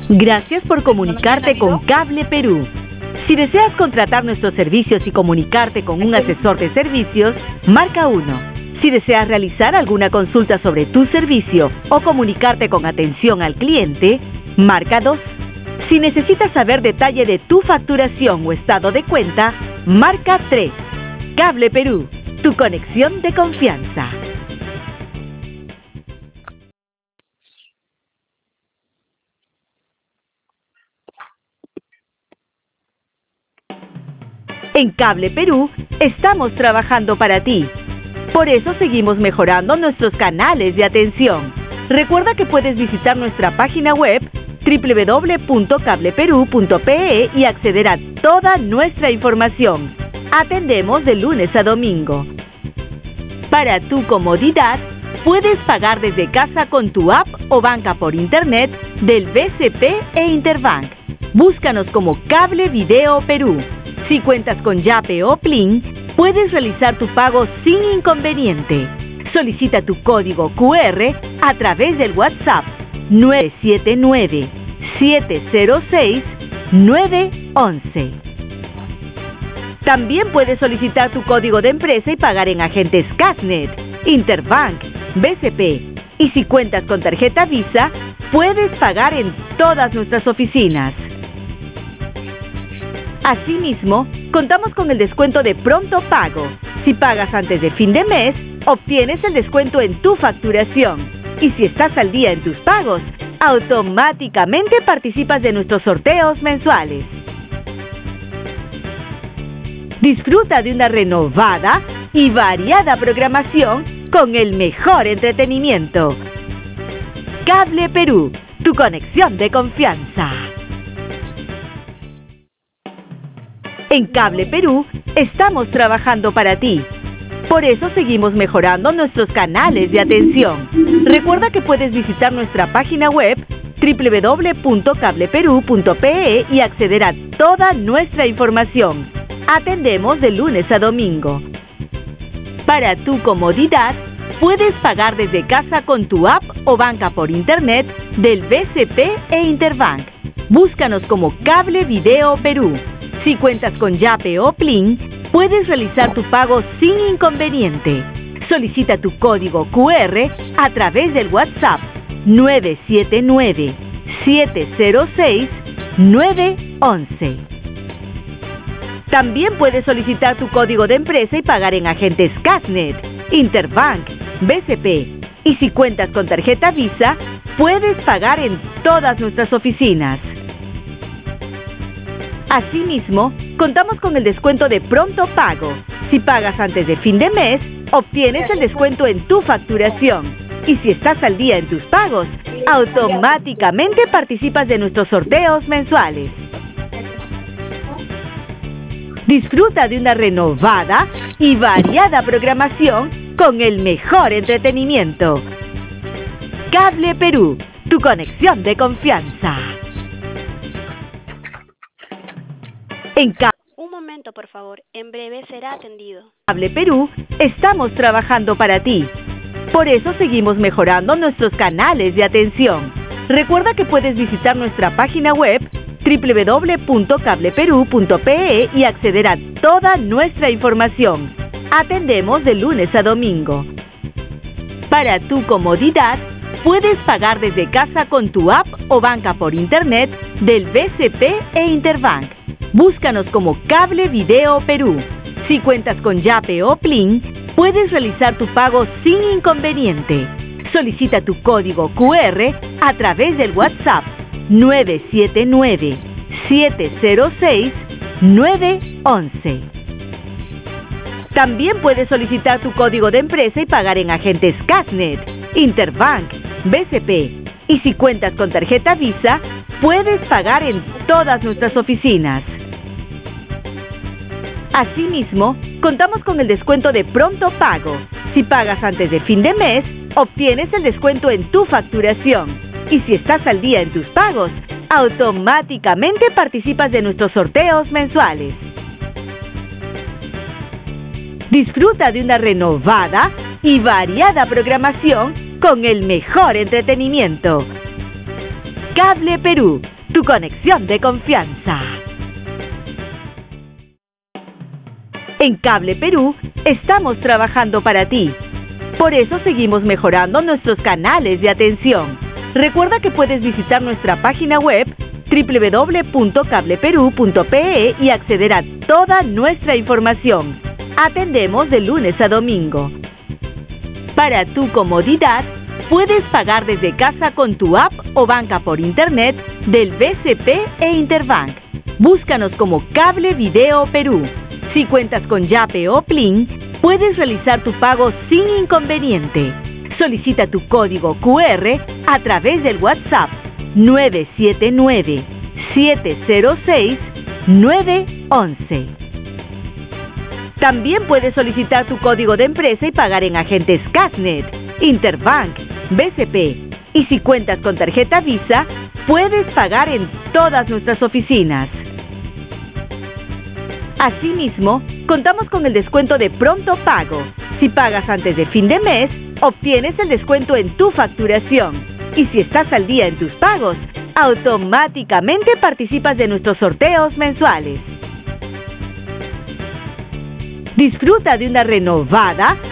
Gracias por comunicarte con Cable Perú. Si deseas contratar nuestros servicios y comunicarte con un asesor de servicios, marca 1. Si deseas realizar alguna consulta sobre tu servicio o comunicarte con atención al cliente, marca 2. Si necesitas saber detalle de tu facturación o estado de cuenta, marca 3. Cable Perú, tu conexión de confianza. En Cable Perú, estamos trabajando para ti. Por eso seguimos mejorando nuestros canales de atención. Recuerda que puedes visitar nuestra página web www.cableperu.pe y acceder a toda nuestra información. Atendemos de lunes a domingo. Para tu comodidad, puedes pagar desde casa con tu app o banca por internet del BCP e Interbank. Búscanos como Cable Video Perú. Si cuentas con Yape o Plin, puedes realizar tu pago sin inconveniente. Solicita tu código QR a través del WhatsApp 979-706-911. También puedes solicitar tu código de empresa y pagar en agentes Casnet, Interbank, BCP. Y si cuentas con tarjeta Visa, puedes pagar en todas nuestras oficinas. Asimismo, contamos con el descuento de pronto pago. Si pagas antes de fin de mes, obtienes el descuento en tu facturación. Y si estás al día en tus pagos, automáticamente participas de nuestros sorteos mensuales. Disfruta de una renovada y variada programación con el mejor entretenimiento. Cable Perú, tu conexión de confianza. En Cable Perú, estamos trabajando para ti. Por eso seguimos mejorando nuestros canales de atención. Recuerda que puedes visitar nuestra página web www.cableperu.pe y acceder a toda nuestra información. Atendemos de lunes a domingo. Para tu comodidad, puedes pagar desde casa con tu app o banca por internet del BCP e Interbank. Búscanos como Cable Video Perú. Si cuentas con Yape o Plin, puedes realizar tu pago sin inconveniente. Solicita tu código QR a través del WhatsApp 979-706-911. También puedes solicitar tu código de empresa y pagar en agentes Casnet, Interbank, BCP. Y si cuentas con tarjeta Visa, puedes pagar en todas nuestras oficinas. Asimismo, contamos con el descuento de pronto pago. Si pagas antes de fin de mes, obtienes el descuento en tu facturación. Y si estás al día en tus pagos, automáticamente participas de nuestros sorteos mensuales. Disfruta de una renovada y variada programación con el mejor entretenimiento. Cable Perú, tu conexión de confianza. Un momento, por favor. En breve será atendido. Cable Perú, estamos trabajando para ti. Por eso seguimos mejorando nuestros canales de atención. Recuerda que puedes visitar nuestra página web www.cableperu.pe y acceder a toda nuestra información. Atendemos de lunes a domingo. Para tu comodidad, puedes pagar desde casa con tu app o banca por internet del BCP e Interbank. Búscanos como Cable Video Perú. Si cuentas con Yape o Plin, puedes realizar tu pago sin inconveniente. Solicita tu código QR a través del WhatsApp 979-706-911. También puedes solicitar tu código de empresa y pagar en agentes Casnet, Interbank, BCP. Y si cuentas con tarjeta Visa, puedes pagar en todas nuestras oficinas. Asimismo, contamos con el descuento de pronto pago. Si pagas antes de fin de mes, obtienes el descuento en tu facturación. Y si estás al día en tus pagos, automáticamente participas de nuestros sorteos mensuales. Disfruta de una renovada y variada programación con el mejor entretenimiento. Cable Perú, tu conexión de confianza. En Cable Perú estamos trabajando para ti. Por eso seguimos mejorando nuestros canales de atención. Recuerda que puedes visitar nuestra página web www.cableperu.pe y acceder a toda nuestra información. Atendemos de lunes a domingo. Para tu comodidad, puedes pagar desde casa con tu app o banca por internet del BCP e Interbank. Búscanos como Cable Video Perú. Si cuentas con Yape o Plin, puedes realizar tu pago sin inconveniente. Solicita tu código QR a través del WhatsApp 979-706-911. También puedes solicitar tu código de empresa y pagar en agentes Casnet, Interbank, BCP. Y si cuentas con tarjeta Visa, puedes pagar en todas nuestras oficinas. Asimismo, contamos con el descuento de pronto pago. Si pagas antes de fin de mes, obtienes el descuento en tu facturación. Y si estás al día en tus pagos, automáticamente participas de nuestros sorteos mensuales. Disfruta de una renovada